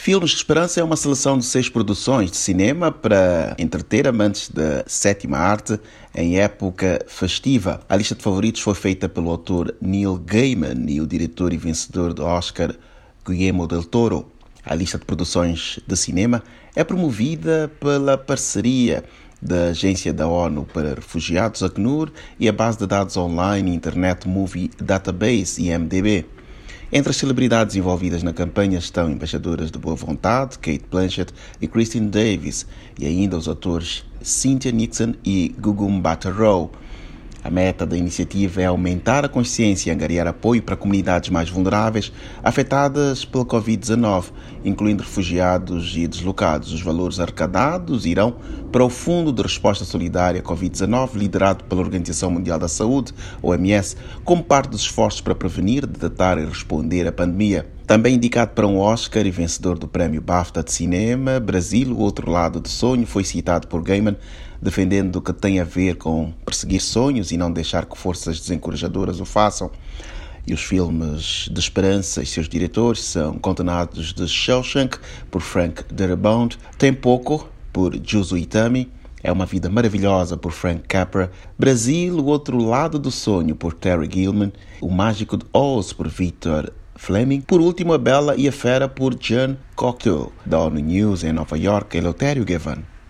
Filmes de Esperança é uma seleção de 6 produções de cinema para entreter amantes da sétima arte em época festiva. A lista de favoritos foi feita pelo autor Neil Gaiman e o diretor e vencedor do Oscar Guillermo del Toro. A lista de produções de cinema é promovida pela parceria da Agência da ONU para Refugiados, ACNUR, e a base de dados online Internet Movie Database, IMDb. Entre as celebridades envolvidas na campanha estão embaixadoras de boa vontade, Cate Blanchett e Christine Davis, e ainda os atores Cynthia Nixon e Gugu Mbatha-Raw. A meta da iniciativa é aumentar a consciência e angariar apoio para comunidades mais vulneráveis afetadas pela Covid-19, incluindo refugiados e deslocados. Os valores arrecadados irão para o Fundo de Resposta Solidária à Covid-19, liderado pela Organização Mundial da Saúde, OMS, como parte dos esforços para prevenir, detectar e responder à pandemia. Também indicado para um Oscar e vencedor do Prémio BAFTA de Cinema, Brasil, o outro lado do sonho, foi citado por Gaiman, defendendo que tem a ver com perseguir sonhos e não deixar que forças desencorajadoras o façam. E os filmes de esperança e seus diretores são Condenados de Shawshank, por Frank Darabont, Tempoco, por Juzo Itami, É uma Vida Maravilhosa, por Frank Capra, Brasil, o outro lado do sonho, por Terry Gilliam, O Mágico de Oz, por Victor Fleming, por último A Bela e a Fera, por John Cocteau. Da ONU News em Nova York, Eleutério Gavan.